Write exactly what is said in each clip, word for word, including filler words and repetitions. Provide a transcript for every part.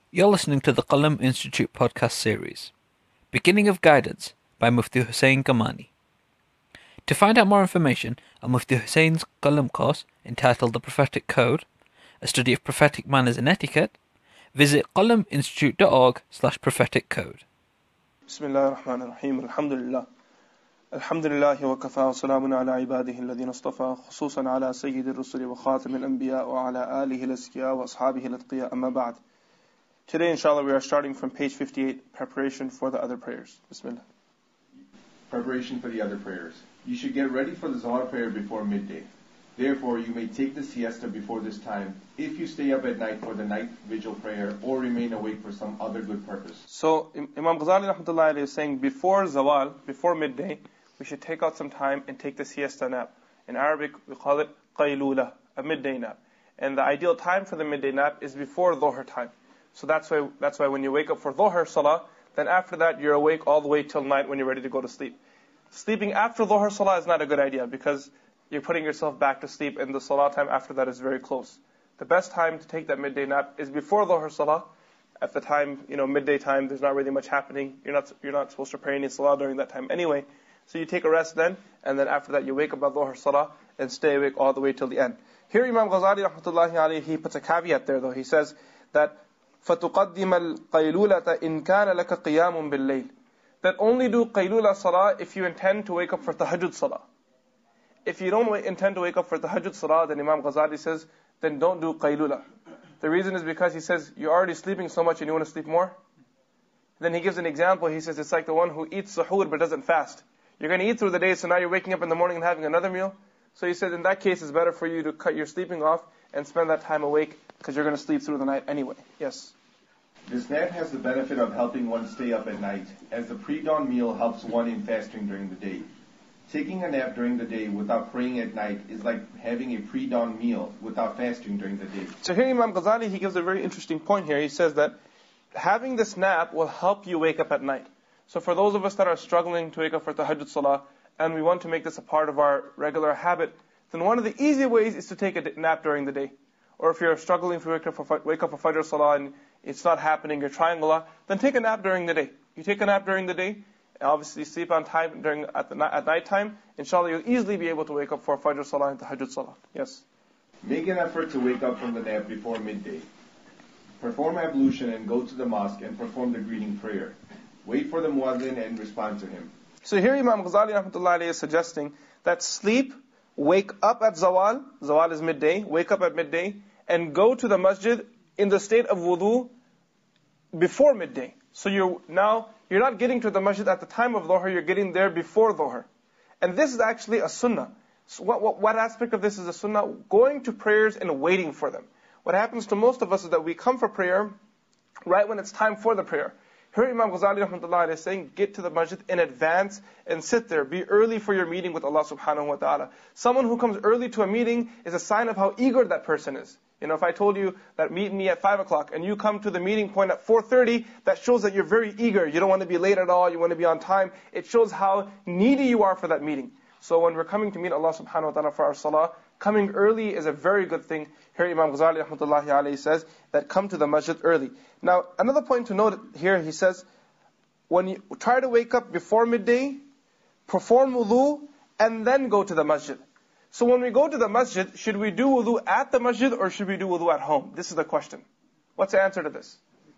You're listening to the Qalam Institute podcast series, Beginning of Guidance by Mufti Hussain Kamani. To find out more information on Mufti Hussain's Qalam course entitled The Prophetic Code, a study of prophetic manners and etiquette, visit qalaminstitute.org slash prophetic code. Bismillah ar-Rahman ar-Rahim. Alhamdulillah. Alhamdulillahi wa kafa wa salamun ala ibadihi alladhina istafa khususan ala sayyidi rusuli wa khatam al-anbiya wa ala alihi al-azkiya wa ashabihi al-atqiya amma ba'd. Today, inshallah, we are starting from page fifty-eight, preparation for the other prayers. Bismillah. Preparation for the other prayers. You should get ready for the Zawal prayer before midday. Therefore, you may take the siesta before this time if you stay up at night for the night vigil prayer or remain awake for some other good purpose. So, Imam Ghazali rahmatullahi alayhi is saying before Zawal, before midday, we should take out some time and take the siesta nap. In Arabic, we call it qaylula, a midday nap. And the ideal time for the midday nap is before Dhuhr time. So that's why that's why when you wake up for Dhuhr Salah, then after that you're awake all the way till night when you're ready to go to sleep. Sleeping after Dhuhr Salah is not a good idea because you're putting yourself back to sleep and the Salah time after that is very close. The best time to take that midday nap is before Dhuhr Salah. At the time, you know, midday time, there's not really much happening. You're not you're not supposed to pray any Salah during that time anyway. So you take a rest then, and then after that you wake up at Dhuhr Salah and stay awake all the way till the end. Here Imam Ghazali rahmatullahi alayhi, he puts a caveat there though. He says that فَتُقَدِّمَ الْقَيْلُولَةَ إِنْ كَانَ لَكَ قِيَامٌ بِاللَّيْلِ. That only do qaylula salah if you intend to wake up for tahajjud salah. If you don't intend to wake up for tahajjud salah, then Imam Ghazali says, then don't do qaylula. The reason is because he says, you're already sleeping so much and you want to sleep more. Then he gives an example. He says, it's like the one who eats suhoor but doesn't fast. You're going to eat through the day, so now you're waking up in the morning and having another meal. So he says, in that case, it's better for you to cut your sleeping off and spend that time awake, because you're going to sleep through the night anyway. Yes? This nap has the benefit of helping one stay up at night, as the pre-dawn meal helps one in fasting during the day. Taking a nap during the day without praying at night is like having a pre-dawn meal without fasting during the day. So here Imam Ghazali, he gives a very interesting point here. He says that having this nap will help you wake up at night. So for those of us that are struggling to wake up for tahajjud salah, and we want to make this a part of our regular habit, then one of the easy ways is to take a nap during the day. Or if you're struggling to wake up for, wake up for Fajr Salah and it's not happening, you're trying a lot, then take a nap during the day. You take a nap during the day, and obviously sleep on time during at the at night time. Inshallah, you'll easily be able to wake up for Fajr Salah and Tahajjud Salah. Yes. Make an effort to wake up from the nap before midday. Perform ablution and go to the mosque and perform the greeting prayer. Wait for the muazzin and respond to him. So here Imam Ghazali rahmatullahi alayhi is suggesting that sleep, wake up at Zawal, Zawal is midday, wake up at midday, and go to the masjid in the state of wudu before midday. So you're now, you're not getting to the masjid at the time of Dhuhr, you're getting there before Dhuhr. And this is actually a sunnah. So what, what, what aspect of this is a sunnah? Going to prayers and waiting for them. What happens to most of us is that we come for prayer right when it's time for the prayer. Here Imam Ghazali rahmatullahi is saying, get to the masjid in advance and sit there. Be early for your meeting with Allah subhanahu wa ta'ala. Someone who comes early to a meeting is a sign of how eager that person is. You know, if I told you that meet me at five o'clock and you come to the meeting point at four thirty, that shows that you're very eager. You don't want to be late at all. You want to be on time. It shows how needy you are for that meeting. So when we're coming to meet Allah subhanahu wa ta'ala for our salah, coming early is a very good thing. Here Imam Ghazali rahmatullahi alayhi says that come to the masjid early. Now, another point to note here, he says, when you try to wake up before midday, perform wudu, and then go to the masjid. So when we go to the masjid, should we do wudu at the masjid or should we do wudu at home? This is the question. What's the answer to this?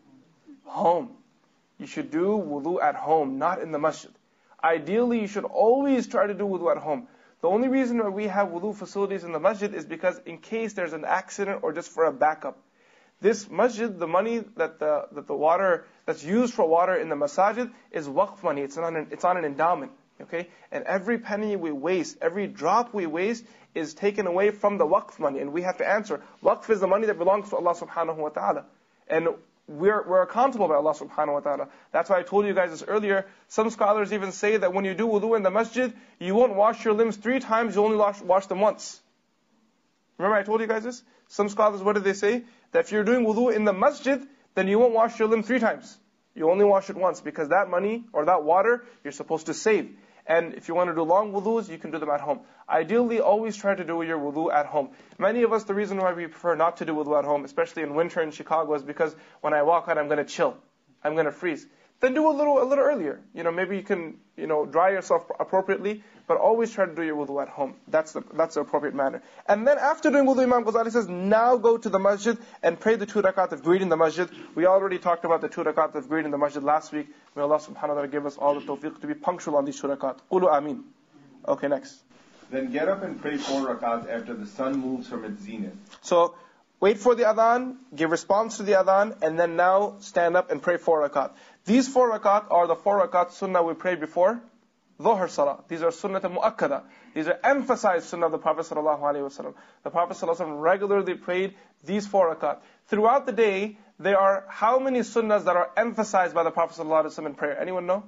Home. You should do wudu at home, not in the masjid. Ideally, you should always try to do wudu at home. The only reason why we have wudu facilities in the masjid is because in case there's an accident or just for a backup. This masjid, the money that the that the water that's used for water in the masajid is waqf money. It's on an, it's on an endowment. Okay? And every penny we waste, every drop we waste is taken away from the waqf money. And we have to answer. Waqf is the money that belongs to Allah subhanahu wa ta'ala. And we're, we're accountable by Allah subhanahu wa ta'ala. That's why I told you guys this earlier. Some scholars even say that when you do wudu in the masjid, you won't wash your limbs three times, you only wash, wash them once. Remember I told you guys this? Some scholars, what did they say? That if you're doing wudu in the masjid, then you won't wash your limb three times. You only wash it once, because that money or that water you're supposed to save. And if you want to do long wudus, you can do them at home. Ideally, always try to do your wudu at home. Many of us, the reason why we prefer not to do wudu at home, especially in winter in Chicago, is because when I walk out, I'm going to chill. I'm going to freeze. Then do a little a little earlier. You know, maybe you can, you know, dry yourself appropriately, but always try to do your wudu at home. That's the that's the appropriate manner. And then after doing wudu, Imam Ghazali says, now go to the masjid and pray the two rakat of greeting the masjid. We already talked about the two rakat of greeting the masjid last week. May Allah subhanahu wa ta'ala give us all the tawfiq to be punctual on these two rakat. Qulu ameen. Okay, next. Then get up and pray four rakat after the sun moves from its zenith. So, wait for the adhan, give response to the adhan, and then now stand up and pray four rakat. These four rakat are the four rakat sunnah we pray before Dhuhr Salah. These are sunnah mu'akkada. These are emphasized sunnah of the Prophet sallallahu alaihi wasallam. The Prophet sallallahu alaihi wasallam regularly prayed these four rakat. Throughout the day, there are how many sunnahs that are emphasized by the Prophet sallallahu alaihi wasallam in prayer? Anyone know?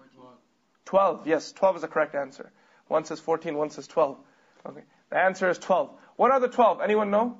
Twelve. Yes, twelve is the correct answer. One says fourteen, one says twelve. Okay, the answer is twelve. What are the twelve? Anyone know?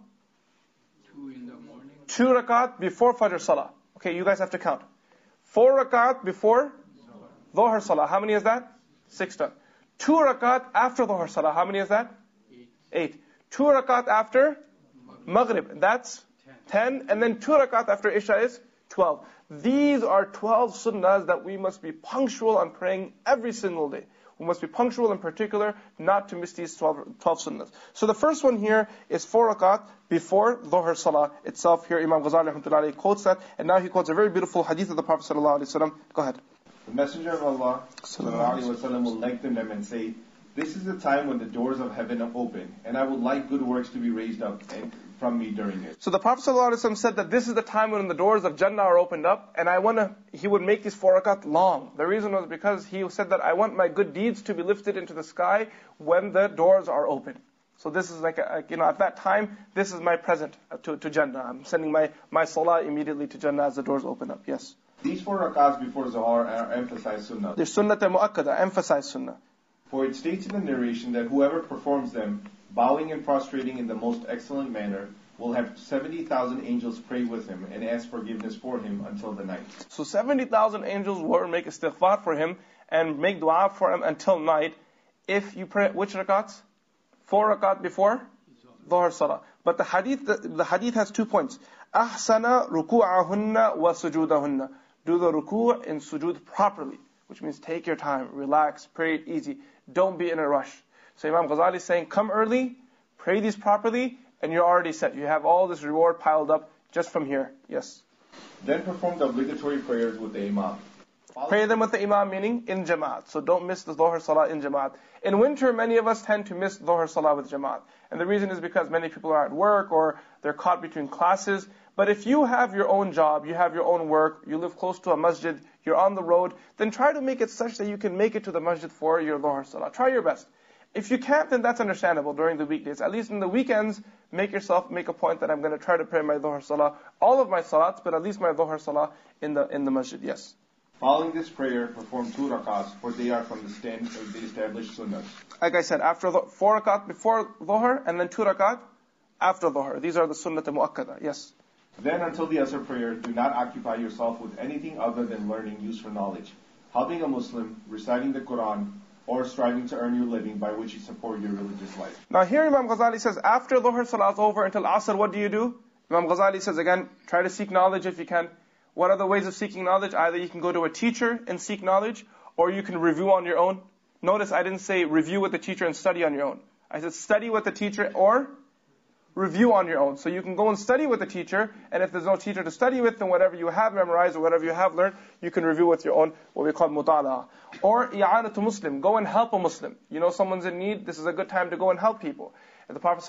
Two in the morning. Two rakat before Fajr Salah. Okay, you guys have to count. Four rakat before Dhuhr Salah. How many is that? Six done. Two rakat after Dhuhr Salah. How many is that? Eight. Eight. Two rakat after Maghrib. That's ten. And then two rakat after Isha is twelve. These are twelve sunnahs that we must be punctual on praying every single day. We must be punctual in particular, not to miss these twelve, twelve sunnahs. So the first one here is four rakat before Dhuhr Salah itself. Here Imam Ghazali rahmatullahi alayhi quotes that, and now he quotes a very beautiful hadith of the Prophet sallallahu alaihi wasallam. Go ahead. The Messenger of Allah sallallahu alaihi wasallam will lengthen them and say, "This is the time when the doors of heaven are open, and I would like good works to be raised up and from me during it." So the Prophet ﷺ said that this is the time when the doors of Jannah are opened up, and I want to, he would make these four rakat long. The reason was because he said that I want my good deeds to be lifted into the sky when the doors are open. So this is like, a, you know, at that time, this is my present to, to Jannah. I'm sending my, my salah immediately to Jannah as the doors open up. Yes. These four rakats before Zuhr are emphasized sunnah. They're sunnah mu'akkada, emphasized sunnah. For it states in the narration that whoever performs them, bowing and prostrating in the most excellent manner, will have seventy thousand angels pray with him and ask forgiveness for him until the night. So seventy thousand angels will make istighfar for him and make dua for him until night. If you pray, which rakats? Four rakat before Dhuhr Salah. But the hadith, the, the hadith has two points. Ahsana ruku'ahunna wa sujudahunna. Do the ruku' and sujood properly, which means take your time, relax, pray it easy. Don't be in a rush. So Imam Ghazali is saying, come early, pray these properly, and you're already set. You have all this reward piled up just from here. Yes. Then perform the obligatory prayers with the Imam. Follow Pray them with the Imam, meaning in Jamaat. So don't miss the Dhuhr Salah in Jamaat. In winter, many of us tend to miss Dhuhr Salah with Jamaat. And the reason is because many people are at work or they're caught between classes. But if you have your own job, you have your own work, you live close to a masjid, you're on the road, then try to make it such that you can make it to the masjid for your Dhuhr Salah. Try your best. If you can't, then that's understandable during the weekdays. At least in the weekends, make yourself make a point that I'm going to try to pray my Dhuhr Salah, all of my salats, but at least my Dhuhr Salah in the in the masjid. Yes. Following this prayer, perform two rakats, for they are from the stand of the established sunnahs. Like I said, after the, four rakat before Dhuhr, and then two rakat after Dhuhr. These are the sunnah mu'akkada. Yes. Then until the Asr prayer, do not occupy yourself with anything other than learning useful knowledge, helping a Muslim, reciting the Quran, or striving to earn your living by which you support your religious life. Now here Imam Ghazali says, after Dhuhr Salah is over until Asr, what do you do? Imam Ghazali says again, try to seek knowledge if you can. What are the ways of seeking knowledge? Either you can go to a teacher and seek knowledge, or you can review on your own. Notice I didn't say review with the teacher and study on your own. I said study with the teacher or review on your own. So you can go and study with the teacher, and if there's no teacher to study with, then whatever you have memorized or whatever you have learned, you can review with your own, what we call mutala'a. Or i'anatu Muslim, go and help a Muslim. You know someone's in need, this is a good time to go and help people. And the Prophet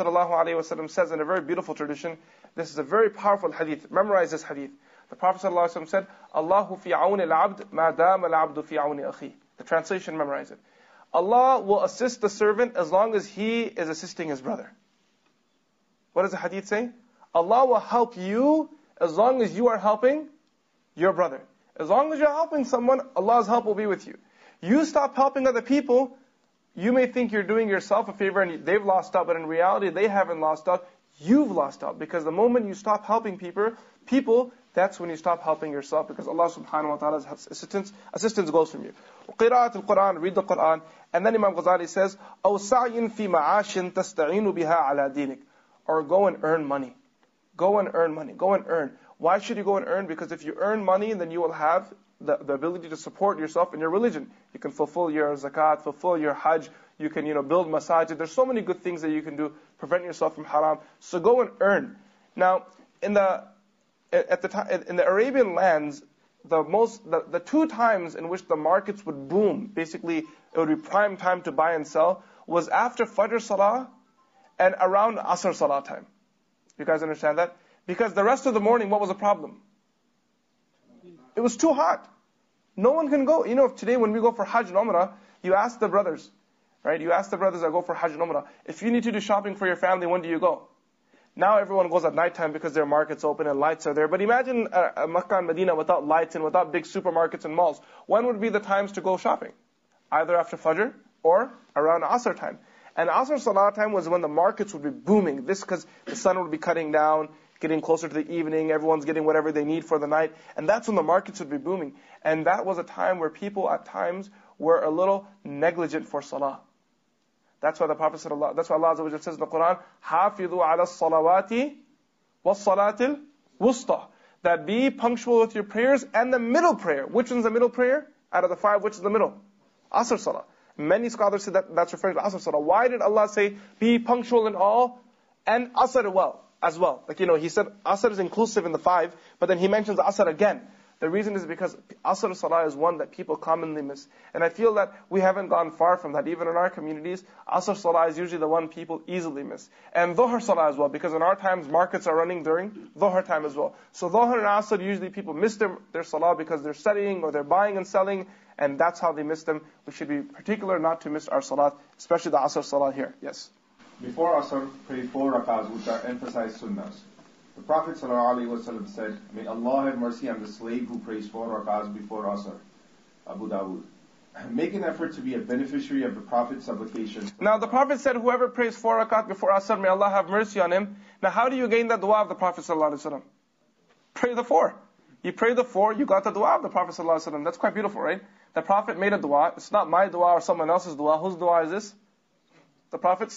ﷺ says in a very beautiful tradition, this is a very powerful hadith, memorize this hadith. The Prophet ﷺ said, Allahu fi auni al-abd ma dama al-abdu fi auni akhi. The translation, memorize it. Allah will assist the servant as long as he is assisting his brother. What does the hadith say? Allah will help you as long as you are helping your brother. As long as you're helping someone, Allah's help will be with you. You stop helping other people, you may think you're doing yourself a favor and they've lost out, but in reality they haven't lost out. You've lost out, because the moment you stop helping people, people, that's when you stop helping yourself, because Allah subhanahu wa ta'ala's assistance, assistance goes from you. Qira'at al-Quran, read the Quran. And then Imam Ghazali says, أَوْ سَعْيٍ فِي مَعَاشٍ تَسْتَعِينُ بِهَا عَلَى دِينِكَ. Or go and earn money. Go and earn money. Go and earn. Why should you go and earn? Because if you earn money, then you will have the, the ability to support yourself in your religion. You can fulfill your zakat, fulfill your hajj. You can, you know, build masajid. There's so many good things that you can do, prevent yourself from haram. So go and earn. Now, in the at the time in the Arabian lands, the most the, the two times in which the markets would boom, basically it would be prime time to buy and sell, was after Fajr Salah and around Asr Salah time. You guys understand that? Because the rest of the morning, what was the problem? It was too hot. No one can go. You know, today when we go for Hajj and Umrah, you ask the brothers, right? You ask the brothers that go for Hajj and Umrah, if you need to do shopping for your family, when do you go? Now everyone goes at nighttime because their markets open and lights are there. But imagine uh, uh, Makkah and Medina without lights and without big supermarkets and malls. When would be the times to go shopping? Either after Fajr or around Asr time. And Asr Salah time was when the markets would be booming. This because the sun would be cutting down, getting closer to the evening, everyone's getting whatever they need for the night. And that's when the markets would be booming. And that was a time where people at times were a little negligent for Salah. That's why the Prophet said, that's why Allah Azza wa Jalla says in the Quran, حَافِظُوا عَلَى الصَّلَوَاتِ وَالصَّلَاةِ الْوُسْطَى. That be punctual with your prayers and the middle prayer. Which one's the middle prayer? Out of the five, which is the middle? Asr Salah. Many scholars say that that's referring to Asr Salah. Why did Allah say, be punctual in all and Asr well, as well? Like, you know, He said Asr is inclusive in the five, but then He mentions Asr again. The reason is because Asr Salah is one that people commonly miss. And I feel that we haven't gone far from that. Even in our communities, Asr Salah is usually the one people easily miss. And Dhuhr Salah as well, because in our times, markets are running during Dhuhr time as well. So Dhuhr and Asr, usually people miss their, their Salah because they're studying or they're buying and selling, and that's how they miss them. We should be particular not to miss our Salah, especially the Asr Salah here. Yes? Before Asr, pray four rakahs, which are emphasized sunnahs. The Prophet ﷺ said, may Allah have mercy on the slave who prays four rakahs before Asr. Abu Dawud. Make an effort to be a beneficiary of the Prophet's supplication. Now the Prophet said, whoever prays four rakat before Asr, may Allah have mercy on him. Now how do you gain that dua of the Prophet ﷺ? Pray the four. You pray the four, you got the dua of the Prophet ﷺ. That's quite beautiful, right? The Prophet made a dua. It's not my dua or someone else's dua. Whose dua is this? The Prophet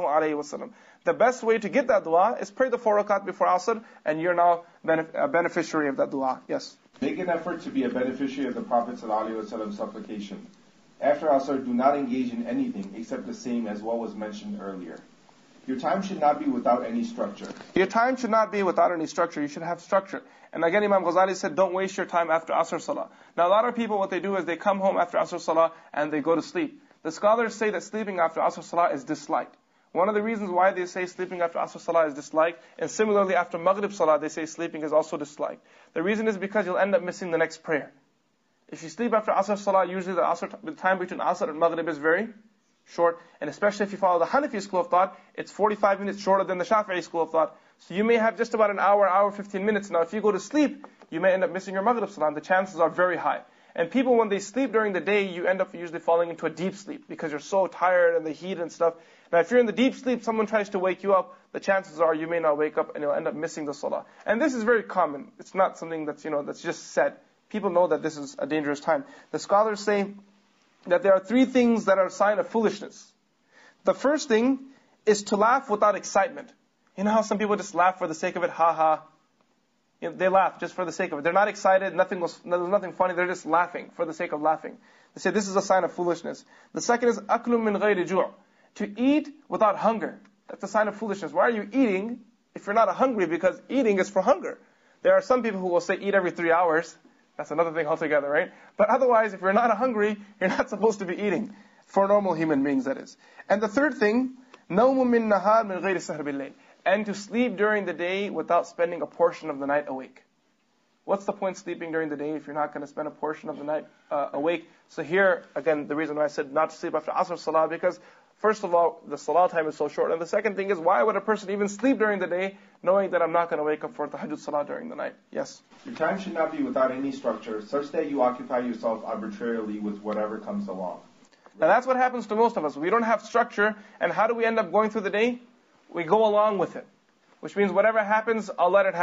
ﷺ. The best way to get that dua is pray the four rakat before Asr, and you're now benef- a beneficiary of that dua. Yes? Make an effort to be a beneficiary of the Prophet ﷺ supplication. After Asr, do not engage in anything except the same as what was mentioned earlier. Your time should not be without any structure. Your time should not be without any structure. You should have structure. And again, Imam Ghazali said, don't waste your time after Asr Salah. Now a lot of people, what they do is they come home after Asr Salah and they go to sleep. The scholars say that sleeping after Asr Salah is disliked. One of the reasons why they say sleeping after Asr Salah is disliked, and similarly after Maghrib Salah they say sleeping is also disliked. The reason is because you'll end up missing the next prayer. If you sleep after Asr Salah, usually the, Asr, the time between Asr and Maghrib is very short, and especially if you follow the Hanafi school of thought, it's forty-five minutes shorter than the Shafi'i school of thought. So you may have just about an hour, hour, fifteen minutes. Now if you go to sleep, you may end up missing your Maghrib Salah, and the chances are very high. And people, when they sleep during the day, you end up usually falling into a deep sleep because you're so tired and the heat and stuff. Now, if you're in the deep sleep, someone tries to wake you up, the chances are you may not wake up and you'll end up missing the salah. And this is very common. It's not something that's, you know, that's just said. People know that this is a dangerous time. The scholars say that there are three things that are a sign of foolishness. The first thing is to laugh without excitement. You know how some people just laugh for the sake of it, ha ha. You know, they laugh just for the sake of it. They're not excited, nothing was, there's nothing funny, they're just laughing for the sake of laughing. They say this is a sign of foolishness. The second is أَكْلٌ مِّن غَيْرِ جُوعٍ. To eat without hunger. That's a sign of foolishness. Why are you eating if you're not hungry? Because eating is for hunger. There are some people who will say eat every three hours. That's another thing altogether, right? But otherwise, if you're not hungry, you're not supposed to be eating. For normal human beings, that is. And the third thing, نَوْمٌ مِّن نَهَارٍ مِّن غَيْرِ سَهْرِ بِاللَّيْلِ. And to sleep during the day without spending a portion of the night awake. What's the point sleeping during the day if you're not going to spend a portion of the night uh, awake? So here, again, the reason why I said not to sleep after Asr Salah, because first of all, the Salah time is so short. And the second thing is, why would a person even sleep during the day knowing that I'm not going to wake up for Tahajjud Salah during the night? Yes? Your time should not be without any structure, such that you occupy yourself arbitrarily with whatever comes along. Now that's what happens to most of us. We don't have structure, and how do we end up going through the day? We go along with it. Which means whatever happens, I'll let it happen.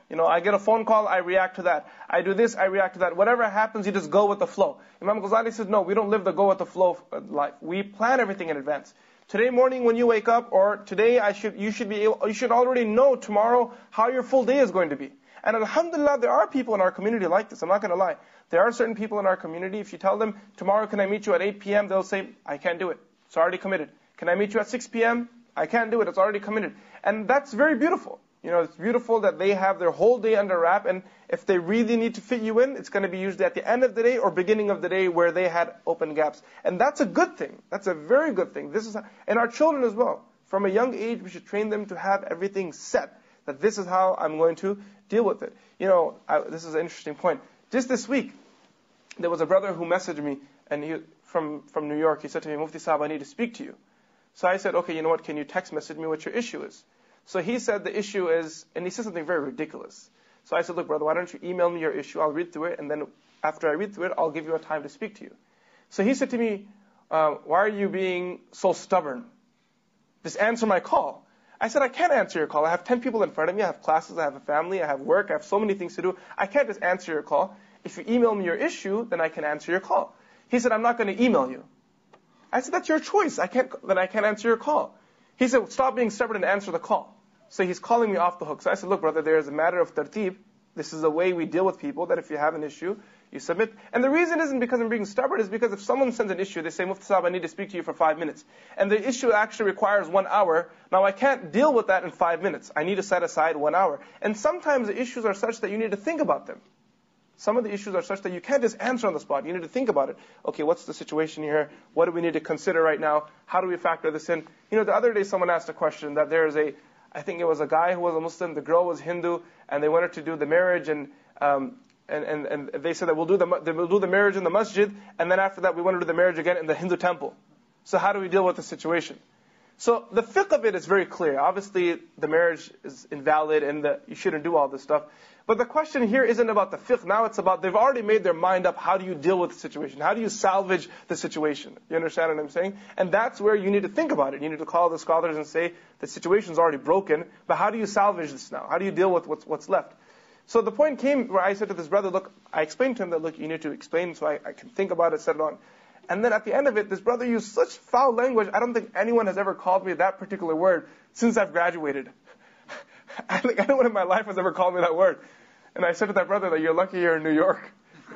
You know, I get a phone call, I react to that. I do this, I react to that. Whatever happens, you just go with the flow. Imam Ghazali says, no, we don't live the go with the flow life. We plan everything in advance. Today morning when you wake up, or today I should, you should be able, you should already know tomorrow how your full day is going to be. And alhamdulillah, there are people in our community like this. I'm not going to lie. There are certain people in our community, if you tell them, tomorrow can I meet you at eight p.m., they'll say, I can't do it. It's already committed. Can I meet you at six p.m.? I can't do it. It's already committed. And that's very beautiful. You know, it's beautiful that they have their whole day under wrap, and if they really need to fit you in, it's going to be usually at the end of the day or beginning of the day where they had open gaps. And that's a good thing. That's a very good thing. This is, and our children as well. From a young age, we should train them to have everything set. That this is how I'm going to deal with it. You know, I, this is an interesting point. Just this week, there was a brother who messaged me, and he from from New York. He said to me, Mufti Sahib, I need to speak to you. So I said, okay, you know what? Can you text message me what your issue is? So he said the issue is, and he said something very ridiculous. So I said, look, brother, why don't you email me your issue? I'll read through it, and then after I read through it, I'll give you a time to speak to you. So he said to me, uh, why are you being so stubborn? Just answer my call. I said, I can't answer your call. I have ten people in front of me. I have classes. I have a family. I have work. I have so many things to do. I can't just answer your call. If you email me your issue, then I can answer your call. He said, I'm not going to email you. I said, that's your choice. I can't, then I can't answer your call. He said, stop being stubborn and answer the call. So he's calling me off the hook. So I said, look, brother, there is a matter of tartib. This is the way we deal with people, that if you have an issue, you submit. And the reason isn't because I'm being stubborn, it's because if someone sends an issue, they say, Mufti Sahib, I need to speak to you for five minutes. And the issue actually requires one hour. Now I can't deal with that in five minutes. I need to set aside one hour. And sometimes the issues are such that you need to think about them. Some of the issues are such that you can't just answer on the spot. You need to think about it. Okay, what's the situation here? What do we need to consider right now? How do we factor this in? You know, the other day someone asked a question that there is a, I think it was a guy who was a Muslim, the girl was Hindu, and they wanted to do the marriage, and um, and, and, and they said that we'll do the we'll do the marriage in the masjid, and then after that we want to do the marriage again in the Hindu temple. So how do we deal with the situation? So the fiqh of it is very clear. Obviously, the marriage is invalid, and the, you shouldn't do all this stuff. But the question here isn't about the fiqh. Now it's about, they've already made their mind up. How do you deal with the situation? How do you salvage the situation? You understand what I'm saying? And that's where you need to think about it. You need to call the scholars and say, the situation's already broken, but how do you salvage this now? How do you deal with what's, what's left? So the point came where I said to this brother, look, I explained to him that, look, you need to explain so I, I can think about it, set it on. And then at the end of it, this brother used such foul language, I don't think anyone has ever called me that particular word since I've graduated. I think anyone in my life has ever called me that word. And I said to that brother that you're lucky you're in New York.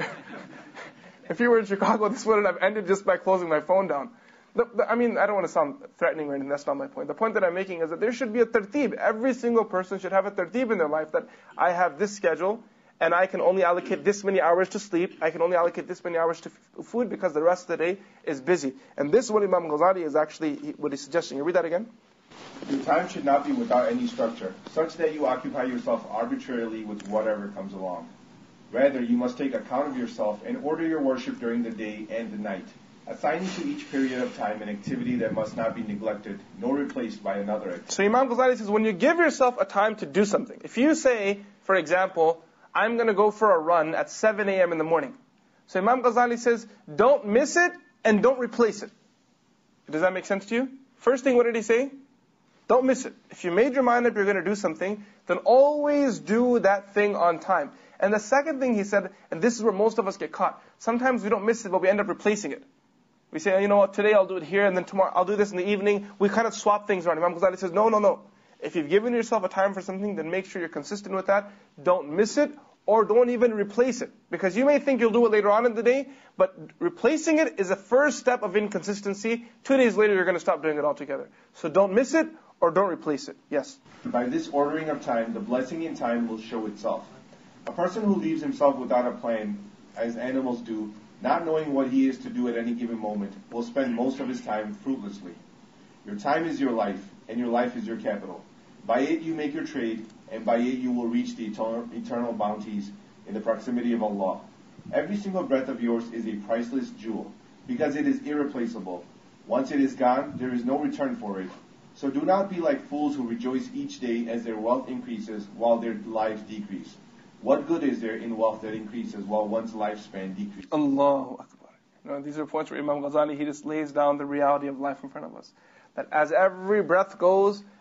If you were in Chicago, this wouldn't have ended just by closing my phone down. The, the, I mean, I don't want to sound threatening or anything, that's not my point. The point that I'm making is that there should be a tartib. Every single person should have a tartib in their life, that I have this schedule, and I can only allocate this many hours to sleep, I can only allocate this many hours to f- food, because the rest of the day is busy. And this is what Imam Ghazali is actually, what he's suggesting. You read that again? Your time should not be without any structure, such that you occupy yourself arbitrarily with whatever comes along. Rather, you must take account of yourself and order your worship during the day and the night, assigning to each period of time an activity that must not be neglected, nor replaced by another activity. So Imam Ghazali says, when you give yourself a time to do something, if you say, for example, I'm going to go for a run at seven a.m. in the morning. So Imam Ghazali says, don't miss it and don't replace it. Does that make sense to you? First thing, what did he say? Don't miss it. If you made your mind up you're going to do something, then always do that thing on time. And the second thing he said, and this is where most of us get caught, sometimes we don't miss it, but we end up replacing it. We say, you know what, today I'll do it here, and then tomorrow I'll do this in the evening. We kind of swap things around. Imam Ghazali says, no, no, no. If you've given yourself a time for something, then make sure you're consistent with that. Don't miss it, or don't even replace it. Because you may think you'll do it later on in the day, but replacing it is a first step of inconsistency. Two days later, you're going to stop doing it altogether. So don't miss it, or don't replace it. Yes? By this ordering of time, the blessing in time will show itself. A person who leaves himself without a plan, as animals do, not knowing what he is to do at any given moment, will spend most of his time fruitlessly. Your time is your life, and your life is your capital. By it you make your trade, and by it you will reach the eternal, eternal bounties in the proximity of Allah. Every single breath of yours is a priceless jewel, because it is irreplaceable. Once it is gone, there is no return for it. So do not be like fools who rejoice each day as their wealth increases while their lives decrease. What good is there in wealth that increases while one's lifespan decreases? Allahu Akbar. You know, these are points where Imam Ghazali, he just lays down the reality of life in front of us. That as every breath goes,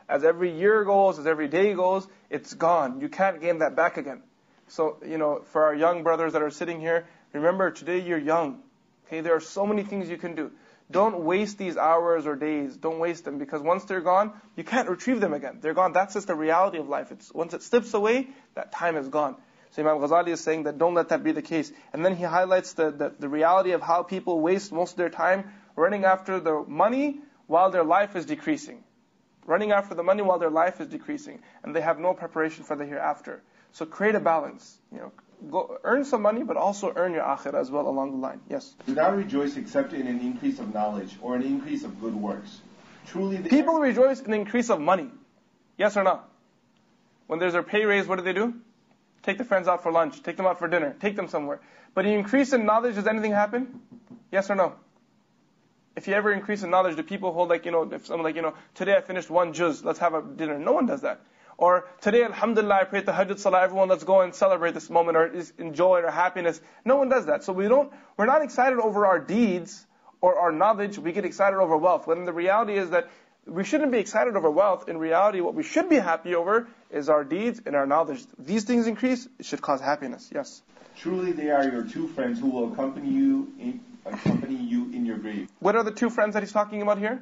as every year goes, as every day goes, it's gone. You can't gain that back again. So, you know, for our young brothers that are sitting here, remember, today you're young. Okay, there are so many things you can do. Don't waste these hours or days. Don't waste them, because once they're gone, you can't retrieve them again. They're gone. That's just the reality of life. It's once it slips away, that time is gone. So Imam Ghazali is saying that don't let that be the case. And then he highlights the, the, the reality of how people waste most of their time running after the money while their life is decreasing. Running after the money while their life is decreasing. And they have no preparation for the hereafter. So create a balance. You know, go earn some money, but also earn your akhirah as well along the line. Yes. Do not rejoice except in an increase of knowledge or an increase of good works. Truly, the People rejoice in an increase of money. Yes or no? When there's a pay raise, what do they do? Take the friends out for lunch. Take them out for dinner. Take them somewhere. But you increase in knowledge, does anything happen? Yes or no? If you ever increase in knowledge, do people hold like, you know, if someone like, you know, today I finished one juz, let's have a dinner. No one does that. Or today, alhamdulillah, I prayed the Tahajjud Salah, everyone let's go and celebrate this moment or enjoy our happiness. No one does that. So we don't, we're not excited over our deeds or our knowledge, we get excited over wealth. When the reality is that we shouldn't be excited over wealth. In reality, what we should be happy over is our deeds and our knowledge. These things increase, it should cause happiness. Yes. Truly they are your two friends who will accompany you in, accompany you in your grave. What are the two friends that he's talking about here?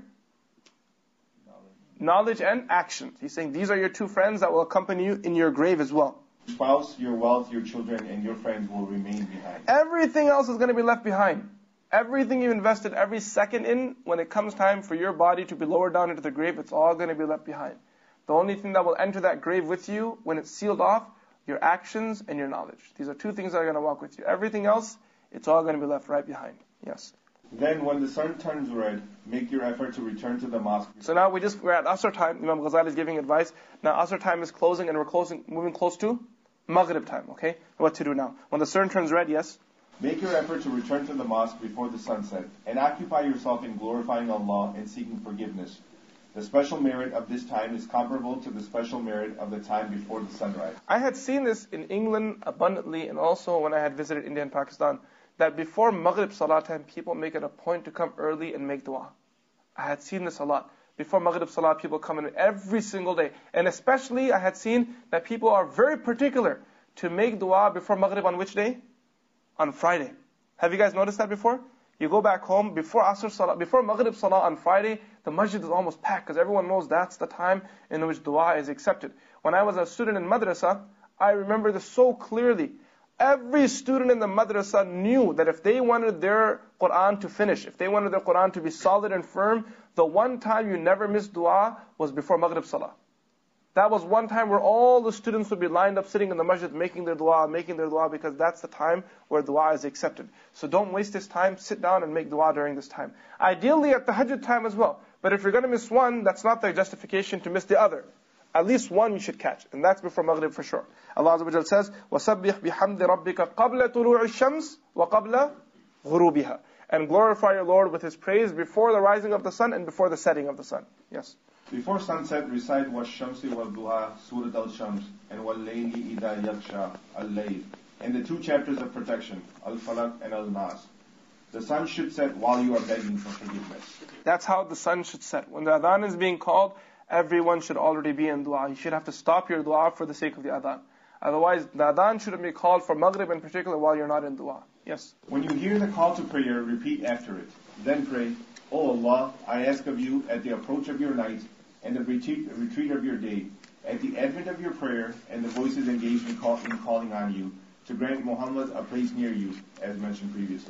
Knowledge and action. He's saying these are your two friends that will accompany you in your grave as well. Your spouse, your wealth, your children, and your friends will remain behind. Everything else is going to be left behind. Everything you invested every second in, when it comes time for your body to be lowered down into the grave, it's all going to be left behind. The only thing that will enter that grave with you, when it's sealed off, your actions and your knowledge. These are two things that are going to walk with you. Everything else, it's all going to be left right behind. Yes. Then when the sun turns red, make your effort to return to the mosque. So now we just, we're at Asr time. Imam Ghazali is giving advice. Now Asr time is closing and we're closing, moving close to Maghrib time, okay? What to do now? When the sun turns red, yes? Make your effort to return to the mosque before the sunset, and occupy yourself in glorifying Allah and seeking forgiveness. The special merit of this time is comparable to the special merit of the time before the sunrise. I had seen this in England abundantly, and also when I had visited India and Pakistan, that before Maghrib Salah time, people make it a point to come early and make dua. I had seen this a lot. Before Maghrib Salah, people come in every single day. And especially, I had seen that people are very particular to make dua before Maghrib on which day? On Friday. Have you guys noticed that before? You go back home, before Asr Salah, before Maghrib Salah on Friday, the masjid is almost packed, because everyone knows that's the time in which dua is accepted. When I was a student in madrasa, I remember this so clearly. Every student in the madrasa knew that if they wanted their Qur'an to finish, if they wanted their Qur'an to be solid and firm, the one time you never miss dua was before Maghrib Salah. That was one time where all the students would be lined up sitting in the masjid making their dua, making their dua, because that's the time where dua is accepted. So don't waste this time, sit down and make dua during this time. Ideally at the Tahajjud time as well. But if you're going to miss one, that's not the justification to miss the other. At least one you should catch, and that's before Maghrib for sure. Allah Azza wa Jalla says, وَسَبِّحْ بِحَمْدِ رَبِّكَ قَبْلَ طُلُوعِ الشَّمْسِ وَقَبْلَ غُرُوبِهَا. And glorify your Lord with His praise before the rising of the sun and before the setting of the sun. Yes. Before sunset, recite وَالشَّمْسِ وَالضُّحَى, Surat al-Shams, and وَاللَّيْلِ إِذَا يَغْشَى, Al-Layl, and the two chapters of protection, Al-Falaq and Al-Nas. The sun should set while you are begging for forgiveness. That's how the sun should set. When the adhan is being called, everyone should already be in dua. You should have to stop your dua for the sake of the adhan. Otherwise, the adhan shouldn't be called for Maghrib in particular while you're not in dua. Yes? When you hear the call to prayer, repeat after it. Then pray, O Allah, I ask of you at the approach of your night and the retreat, retreat of your day, at the advent of your prayer and the voices engaged in, call, in calling on you, to grant Muhammad a place near you, as mentioned previously.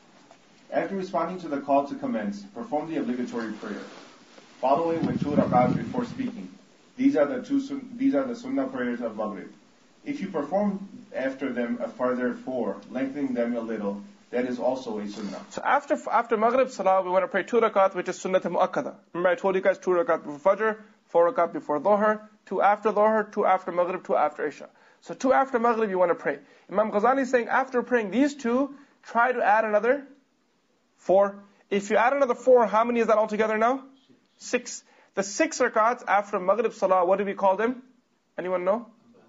After responding to the call to commence, perform the obligatory prayer. Following with two rakat before speaking. These are the two. These are the sunnah prayers of Maghrib. If you perform after them a further four, lengthening them a little, that is also a sunnah. So after after Maghrib Salah, we want to pray two rakat, which is sunnah mu'akkada. Remember I told you guys two rakat before Fajr, four rakat before Dhuhr, two after Dhuhr, two after Maghrib, two after Isha. So two after Maghrib you want to pray. Imam Ghazali is saying after praying these two, try to add another four. If you add another four, how many is that altogether now? Six. The six rakats after Maghrib Salah, what do we call them? Anyone know?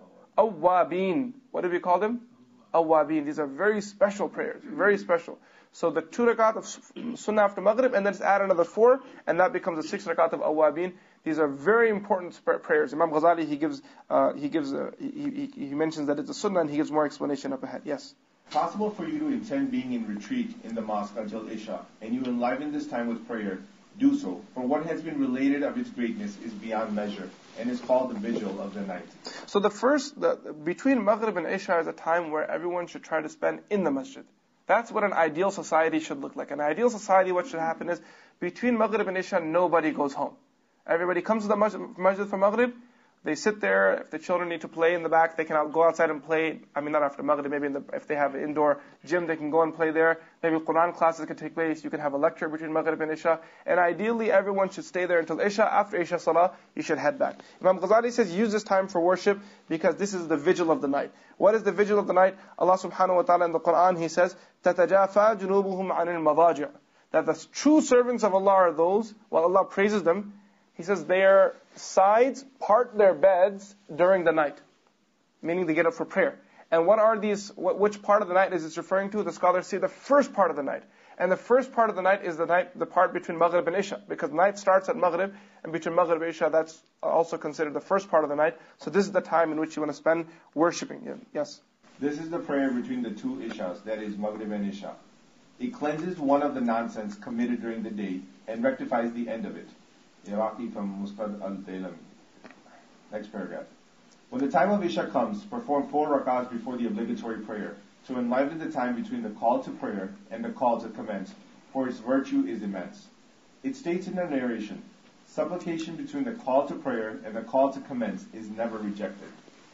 Awwabin. What do we call them? Awwabin. These are very special prayers. Very special. So the two rakat of Sunnah after Maghrib, and then just add another four, and that becomes a six rakat of Awwabin. These are very important prayers. Imam Ghazali, he gives, uh, he gives, uh, he, he, he mentions that it's a sunnah, and he gives more explanation up ahead. Yes. Possible for you to intend being in retreat in the mosque until Isha, and you enliven this time with prayer, do so, for what has been related of its greatness is beyond measure, and is called the vigil of the night. So the first, the, between Maghrib and Isha is a time where everyone should try to spend in the masjid. That's what an ideal society should look like. An ideal society, what should happen is, between Maghrib and Isha, nobody goes home. Everybody comes to the masjid, masjid for Maghrib, they sit there. If the children need to play in the back, they can out, go outside and play. I mean, not after Maghrib, maybe in the, if they have an indoor gym, they can go and play there. Maybe Quran classes can take place. You can have a lecture between Maghrib and Isha. And ideally, everyone should stay there until Isha. After Isha Salah, you should head back. Imam Ghazali says, use this time for worship because this is the vigil of the night. What is the vigil of the night? Allah subhanahu wa ta'ala in the Quran, He says, تَتَجَافَى جُنُوبُهُمْ عَنِ الْمَضَاجِعِ. That the true servants of Allah are those, while Allah praises them, He says their sides part their beds during the night, meaning they get up for prayer. And what are these, what, which part of the night is this referring to? The scholars say the first part of the night. And the first part of the night is the night, the part between Maghrib and Isha. Because night starts at Maghrib, and between Maghrib and Isha, that's also considered the first part of the night. So this is the time in which you want to spend worshipping. Yes? This is the prayer between the two Ishas, that is Maghrib and Isha. It cleanses one of the nonsense committed during the day, and rectifies the end of it. Iraqi from Mustad al-Dailami. Next paragraph. When the time of Isha comes, perform four rak'ahs before the obligatory prayer, to enliven the time between the call to prayer and the call to commence, for its virtue is immense. It states in the narration, supplication between the call to prayer and the call to commence is never rejected.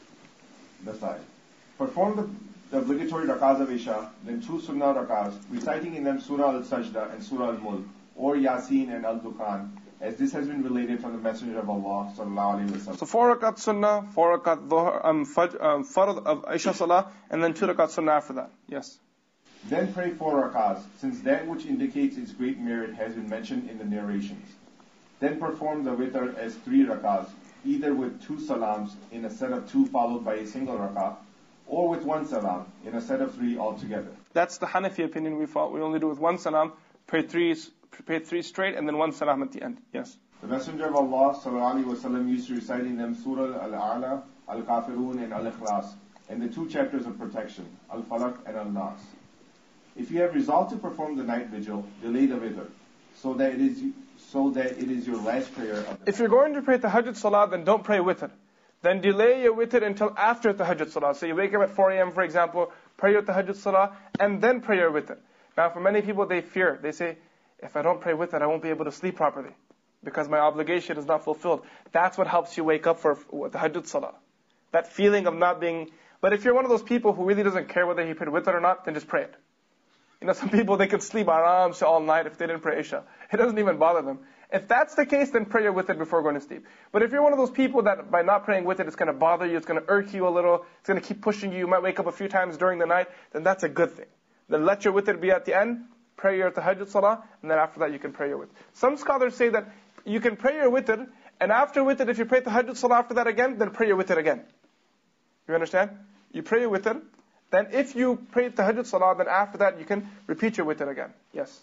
The side. Perform the, the obligatory rak'ahs of Isha, then two sunnah rak'ahs, reciting in them Surah Al-Sajda and Surah Al-Mulk, or Yasin and Al-Dukhan, as this has been related from the Messenger of Allah sallallahu alaihi wasallam. So four rakat sunnah, four rakat dhuhr, um, fajr, um, fard of Isha Salah, and then two rakat sunnah after that. Yes. Then pray four rakahs, since that which indicates its great merit has been mentioned in the narrations. Then perform the witr as three rakahs, either with two salams in a set of two followed by a single rakah, or with one salam in a set of three altogether. That's the Hanafi opinion we follow. We only do with one salam, pray three, pray three straight, and then one salam at the end. Yes. The Messenger of Allah sallallahu alaihi wasallam used to recite in them Surah Al-A'la, Al-Kafirun, and Al-Ikhlas, and the two chapters of protection, Al-Falaq and Al-Nas. If you have resolved to perform the night vigil, delay the witr, so that it is so that it is your last prayer of the If you're going to pray tahajjud salah, then don't pray witr. Then delay your witr until after tahajjud salah. So you wake up at four a.m. for example, pray your tahajjud salah, and then pray your witr. Now for many people they fear, they say, if I don't pray witr, I won't be able to sleep properly, because my obligation is not fulfilled. That's what helps you wake up for tahajjud salah. That feeling of not being, but if you're one of those people who really doesn't care whether he prayed witr or not, then just pray it. You know, some people, they could sleep aram all night if they didn't pray Isha. It doesn't even bother them. If that's the case, then pray your witr before going to sleep. But if you're one of those people that by not praying witr, it's going to bother you, it's going to irk you a little, it's going to keep pushing you, you might wake up a few times during the night, then that's a good thing. Then let your witr be at the end, pray your tahajjud salah, and then after that you can pray your witr. Some scholars say that you can pray your witr, and after witr, if you pray tahajjud salah after that again, then pray your witr again. You understand? You pray your witr, then if you pray tahajjud salah, then after that you can repeat your witr again. Yes.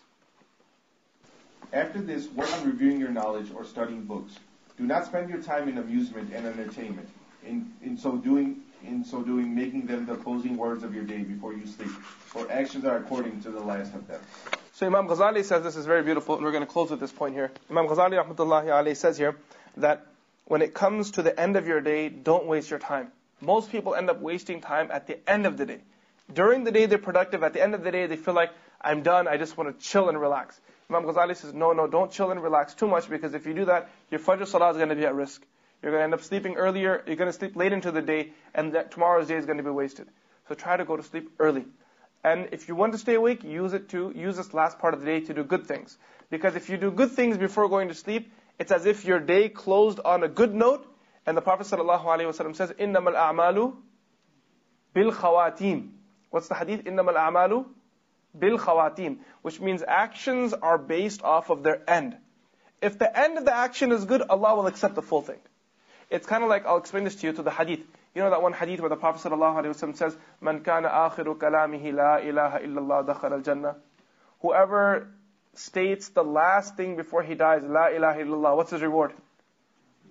After this, work on reviewing your knowledge or studying books. Do not spend your time in amusement and entertainment. In, in so doing, in so doing, making them the closing words of your day before you sleep, for actions are according to the last of them. So Imam Ghazali says, this is very beautiful, and we're going to close with this point here. Imam Ghazali rahmatullahi alayhi says here that when it comes to the end of your day, don't waste your time. Most people end up wasting time at the end of the day. During the day they're productive, at the end of the day they feel like, I'm done, I just want to chill and relax. Imam Ghazali says, no, no, don't chill and relax too much, because if you do that, your Fajr Salah is going to be at risk. You're going to end up sleeping earlier, you're going to sleep late into the day, and that tomorrow's day is going to be wasted. So try to go to sleep early. And if you want to stay awake, use it to, use this last part of the day to do good things. Because if you do good things before going to sleep, it's as if your day closed on a good note. And the Prophet ﷺ says, إِنَّمَا الْأَعْمَالُ بِالْخَوَاتِيمِ. What's the hadith? إِنَّمَا الْأَعْمَالُ بِالْخَوَاتِيمِ. Which means actions are based off of their end. If the end of the action is good, Allah will accept the full thing. It's kind of like, I'll explain this to you to the hadith. You know that one hadith where the Prophet ﷺ says, مَنْ كَانَ آخِرُ كَلَامِهِ لَا إِلَهَ إِلَّا اللَّهُ دَخَلَ الْجَنَّةِ. Whoever states the last thing before he dies, La ilaha illallah, what's his reward?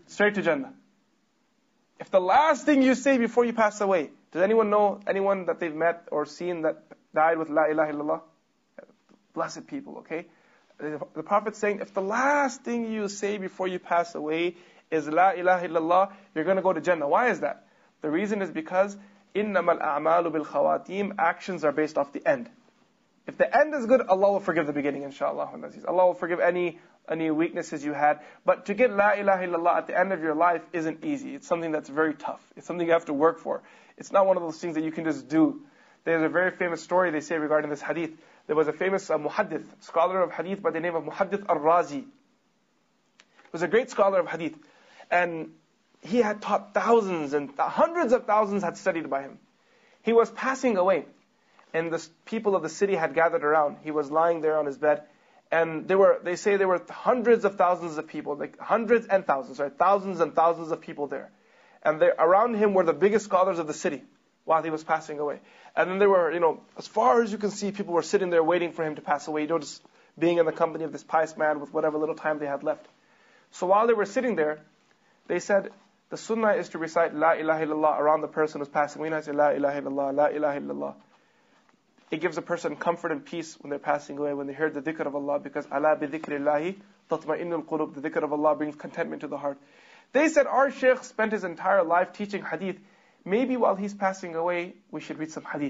Straight to Jannah. If the last thing you say before you pass away, does anyone know anyone that they've met or seen that died with La ilaha illallah? Blessed people, okay? The Prophet's saying, if the last thing you say before you pass away is La ilaha illallah, you're going to go to Jannah. Why is that? The reason is because إِنَّمَا الْأَعْمَالُ بِالْخَوَاتِيمِ, actions are based off the end. If the end is good, Allah will forgive the beginning, inshallah. Allah will forgive any any weaknesses you had. But to get La ilaha illallah at the end of your life isn't easy. It's something that's very tough. It's something you have to work for. It's not one of those things that you can just do. There's a very famous story they say regarding this hadith. There was a famous uh, muhaddith, scholar of hadith by the name of Muhaddith al-Razi. He was a great scholar of hadith. And he had taught thousands and th- hundreds of thousands had studied by him. He was passing away. And the people of the city had gathered around. He was lying there on his bed. And there were, they say there were hundreds of thousands of people, like hundreds and thousands, right? Thousands and thousands of people there. And there, around him were the biggest scholars of the city while he was passing away. And then there were, you know, as far as you can see, people were sitting there waiting for him to pass away, you know, just being in the company of this pious man with whatever little time they had left. So while they were sitting there, they said, the sunnah is to recite La ilaha illallah around the person who's passing away. You know, I say La ilaha illallah, La ilaha illallah. It gives a person comfort and peace when they're passing away, when they hear the dhikr of Allah, because ala bi dhikrillahi tatma'innul qulub, the dhikr of Allah brings contentment to the heart. They said, our shaykh spent his entire life teaching hadith. Maybe while he's passing away, we should read some hadith.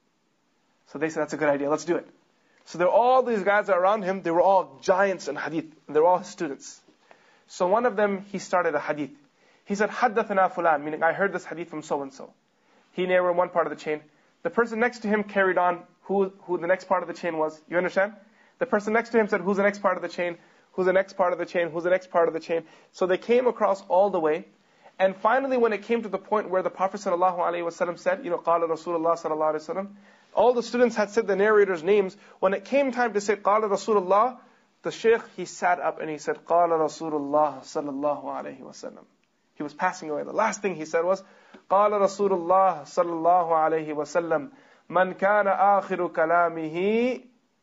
So they said, that's a good idea, let's do it. So there all these guys are around him, they were all giants in hadith, and they were all his students. So one of them, he started a hadith. He said, haddathana fulan, meaning I heard this hadith from so-and-so. He narrated one part of the chain. The person next to him carried on who, who the next part of the chain was. You understand? The person next to him said, who's the next part of the chain? Who's the next part of the chain? Who's the next part of the chain? So they came across all the way. And finally, when it came to the point where the Prophet ﷺ said, you know, قال Rasulullah sallallahu alaihi wasallam, all the students had said the narrator's names. When it came time to say قال Rasulullah, the Shaykh, he sat up and he said, قال Rasulullah sallallahu alaihi wasallam. He was passing away. The last thing he said was, قال رسول الله صلى الله عليه وسلم من كان آخر كلامه,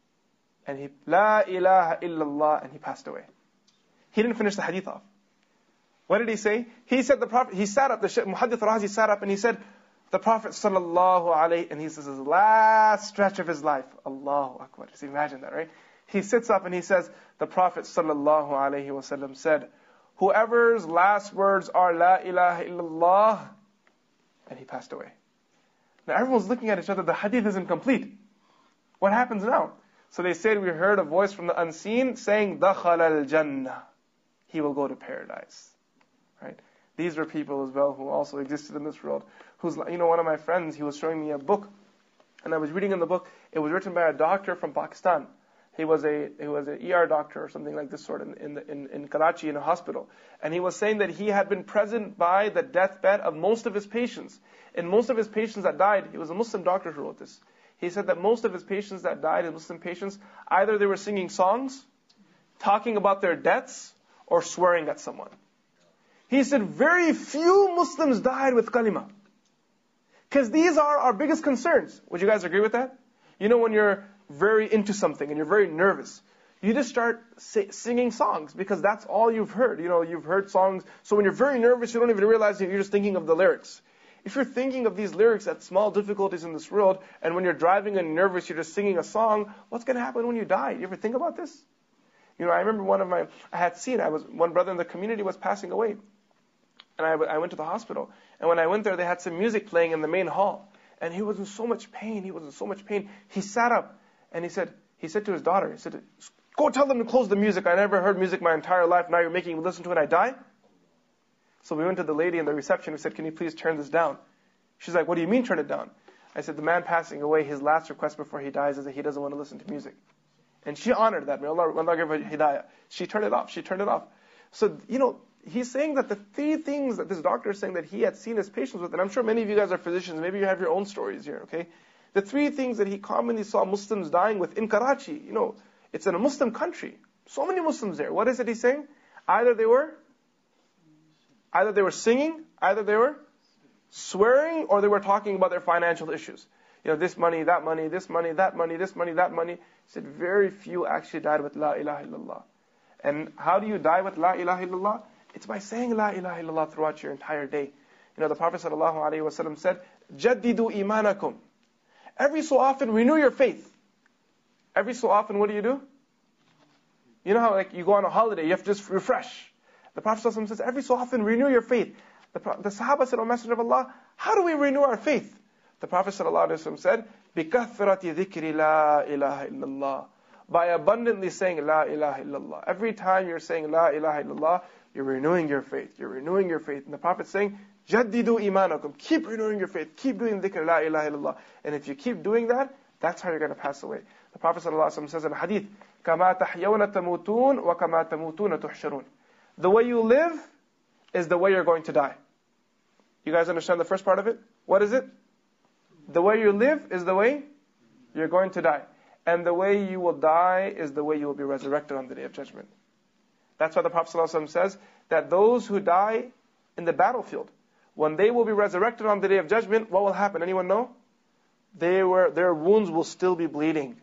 and he لا إله إلا الله, and he passed away. He didn't finish the hadith off. What did he say? He said the Prophet, he sat up, the Shaykh Muhaddith Razi sat up and he said, the Prophet sallallahu alayhi, and he says his last stretch of his life, Allahu Akbar. Just imagine that, right? He sits up and he says, the Prophet sallallahu alayhi wasallam said, whoever's last words are La ilaha illallah, and he passed away. Now everyone's looking at each other, the hadith isn't complete. What happens now? So they said, we heard a voice from the unseen saying, دَخَلَ الْجَنَّةِ, he will go to paradise. Right? These were people as well who also existed in this world. Who's, you know, one of my friends, he was showing me a book, and I was reading in the book, it was written by a doctor from Pakistan. He was a he was an E R doctor or something like this sort in in, the, in in Karachi in a hospital, and he was saying that he had been present by the deathbed of most of his patients. And most of his patients that died, he was a Muslim doctor who wrote this. He said that most of his patients that died, his Muslim patients, either they were singing songs, talking about their deaths, or swearing at someone. He said very few Muslims died with kalima. Because these are our biggest concerns. Would you guys agree with that? You know, when you're very into something and you're very nervous, you just start say, singing songs because that's all you've heard. You know, you've heard songs. So when you're very nervous, you don't even realize you're just thinking of the lyrics. If you're thinking of these lyrics at small difficulties in this world, and when you're driving and nervous, you're just singing a song, what's going to happen when you die? You ever think about this? You know, I remember one of my, I had seen, I was, one brother in the community was passing away. And I, I went to the hospital. And when I went there, they had some music playing in the main hall. And he was in so much pain. He was in so much pain. He sat up and he said, he said to his daughter, he said, go tell them to close the music. I never heard music my entire life. Now you're making me listen to it and I die? So we went to the lady in the reception. We said, can you please turn this down? She's like, what do you mean turn it down? I said, the man passing away, his last request before he dies is that he doesn't want to listen to music. And she honored that. May Allah, Allah give her hidayah. She turned it off. She turned it off. So, you know, he's saying that the three things that this doctor is saying that he had seen his patients with, and I'm sure many of you guys are physicians, maybe you have your own stories here, okay? The three things that he commonly saw Muslims dying with in Karachi, you know, it's in a Muslim country. So many Muslims there. What is it he's saying? Either they were, either they were singing, either they were swearing, or they were talking about their financial issues. You know, this money, that money, this money, that money, this money, that money. He said very few actually died with La ilaha illallah. And how do you die with La ilaha illallah? It's by saying La ilaha illallah throughout your entire day. You know, the Prophet ﷺ said, Jaddidu imanakum. Every so often, renew your faith. Every so often, what do you do? You know how like you go on a holiday, you have to just refresh. The Prophet ﷺ says, every so often, renew your faith. The, the Sahaba said, O Messenger of Allah, how do we renew our faith? The Prophet ﷺ said, بِكَثْرَةِ ذِكْرِ لَا إِلَهَ إِلَّا اللَّهِ. By abundantly saying La ilaha illallah. Every time you're saying La ilaha illallah, you're renewing your faith. You're renewing your faith. And the Prophet's saying, Jaddidu imanakum. Keep renewing your faith. Keep doing dhikr La ilaha illallah. And if you keep doing that, that's how you're going to pass away. The Prophet ﷺ says in a hadith, كَمَا تَحْيَوْنَ تَمُوتُونَ وَكَمَا تَمُوتُونَ تُحْشَرُونَ. The way you live is the way you're going to die. You guys understand the first part of it? What is it? The way you live is the way you're going to die. And the way you will die is the way you will be resurrected on the Day of Judgment. That's why the Prophet ﷺ says that those who die in the battlefield, when they will be resurrected on the Day of Judgment, what will happen? Anyone know? They were, their wounds will still be bleeding.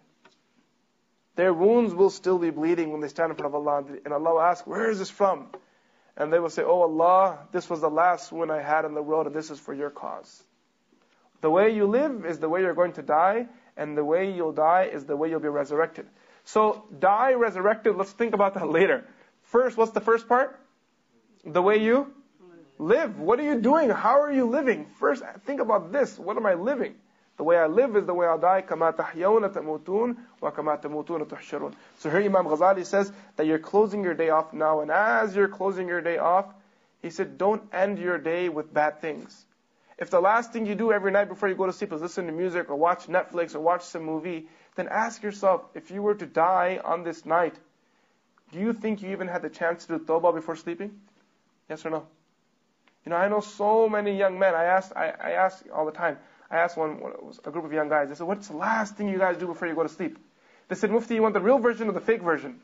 Their wounds will still be bleeding when they stand in front of Allah. And Allah will ask, where is this from? And they will say, oh Allah, this was the last wound I had in the world, and this is for your cause. The way you live is the way you're going to die, and the way you'll die is the way you'll be resurrected. So, die, resurrected, let's think about that later. First, what's the first part? The way you live. What are you doing? How are you living? First, think about this. What am I living? The way I live is the way I'll die. كَمَا تَحْيَوْنَ تَمُوتُونَ وَكَمَا تَمُوتُونَ تُحْشَرُونَ. So here Imam Ghazali says that you're closing your day off now, and as you're closing your day off, he said, don't end your day with bad things. If the last thing you do every night before you go to sleep is listen to music or watch Netflix or watch some movie, then ask yourself, if you were to die on this night, do you think you even had the chance to do tawbah before sleeping? Yes or no? You know, I know so many young men. I ask, I, I ask all the time. I asked one, a group of young guys, they said, what's the last thing you guys do before you go to sleep? They said, Mufti, you want the real version or the fake version?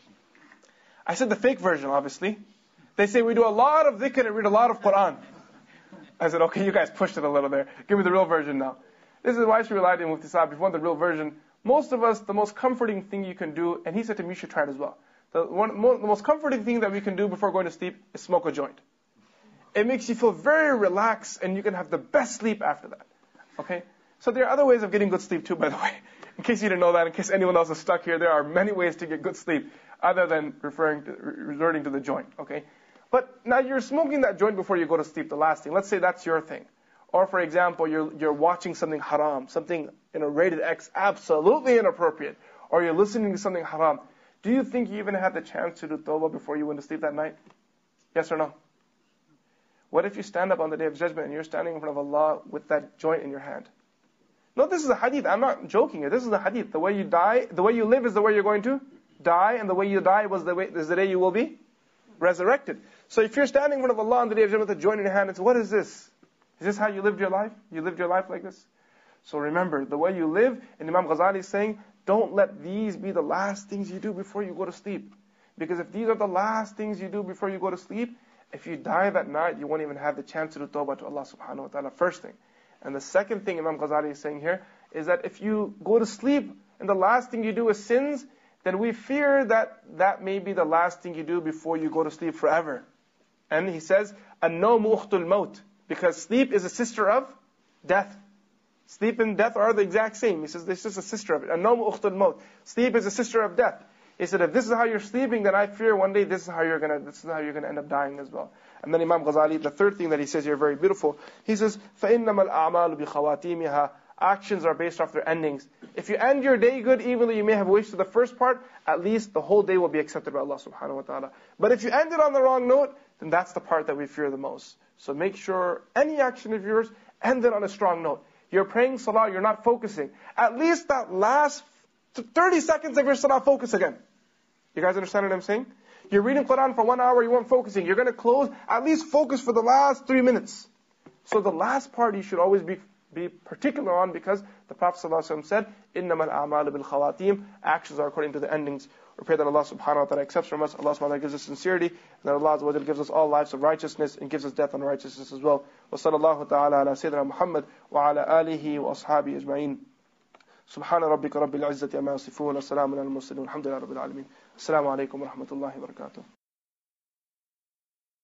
I said the fake version, obviously. They say, we do a lot of dhikr and read a lot of Quran. I said, okay, you guys pushed it a little there. Give me the real version now. This is why she relied on Mufti Sahib. If you want the real version, most of us, the most comforting thing you can do, and he said to me, you should try it as well. The, one, mo- the most comforting thing that we can do before going to sleep is smoke a joint. It makes you feel very relaxed, and you can have the best sleep after that. Okay? So there are other ways of getting good sleep too, by the way. In case you didn't know that, in case anyone else is stuck here, there are many ways to get good sleep other than referring to, resorting to the joint. Okay? But now you're smoking that joint before you go to sleep, the last thing. Let's say that's your thing. Or for example, you're you're watching something haram, something in a rated X, absolutely inappropriate. Or you're listening to something haram. Do you think you even had the chance to do tawbah before you went to sleep that night? Yes or no? What if you stand up on the Day of Judgment and you're standing in front of Allah with that joint in your hand? No, this is a hadith. I'm not joking here. This is a hadith. The way you die, the way you live is the way you're going to die, and the way you die was the way is the day you will be resurrected. So if you're standing in front of Allah on the Day of Judgment with a joint in your hand, it's what is this? Is this how you lived your life? You lived your life like this? So remember, the way you live, and Imam Ghazali is saying, don't let these be the last things you do before you go to sleep. Because if these are the last things you do before you go to sleep, if you die that night, you won't even have the chance to do tawbah to Allah subhanahu wa ta'ala, first thing. And the second thing Imam Ghazali is saying here, is that if you go to sleep, and the last thing you do is sins, then we fear that that may be the last thing you do before you go to sleep forever. And he says, "An-nawmu ukhtul maut," because sleep is a sister of death. Sleep and death are the exact same. He says, this is a sister of it. An-nawmu ukhtul maut. Sleep is a sister of death. He said, if this is how you're sleeping, then I fear one day this is how you're gonna this is how you're gonna end up dying as well. And then Imam Ghazali, the third thing that he says here, very beautiful. He says, فَإِنَّمَا الْأَعْمَالُ بِخَوَاتِيمِهَا. Actions are based off their endings. If you end your day good, even though you may have wasted the first part, at least the whole day will be accepted by Allah subhanahu wa ta'ala. But if you end it on the wrong note, then that's the part that we fear the most. So make sure any action of yours, end it on a strong note. You're praying salah, you're not focusing. At least that last thirty seconds of your salah, focus again. You guys understand what I'm saying? You're reading Quran for one hour, you weren't focusing. You're going to close, at least focus for the last three minutes. So the last part you should always be be particular on, because the Prophet ﷺ said, إِنَّمَا الْأَعْمَالُ بِالْخَوَاتِيمِ. Actions are according to the endings. We pray that Allah subhanahu wa ta'ala accepts from us, Allah subhanahu wa ta'ala gives us sincerity, and that Allah azza wa jalla gives us all lives of righteousness, and gives us death on righteousness as well. وَصَلَى اللَّهُ تَعَالَى عَلَى سَيِّدِنَا مُحَمَّدٍ وَعَلَى آلِهِ وَأَصْحَابِهِ أَجْمَعِينَ. سبحان ربك رب العزة عما يصفون وسلام على المرسلين والحمد لله رب العالمين. السلام عليكم ورحمة الله وبركاته.